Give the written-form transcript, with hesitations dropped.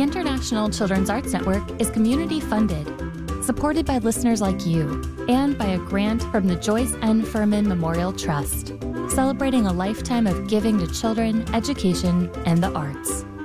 International Children's Arts Network is community funded, supported by listeners like you, and by a grant from the Joyce N. Furman Memorial Trust, celebrating a lifetime of giving to children, education, and the arts.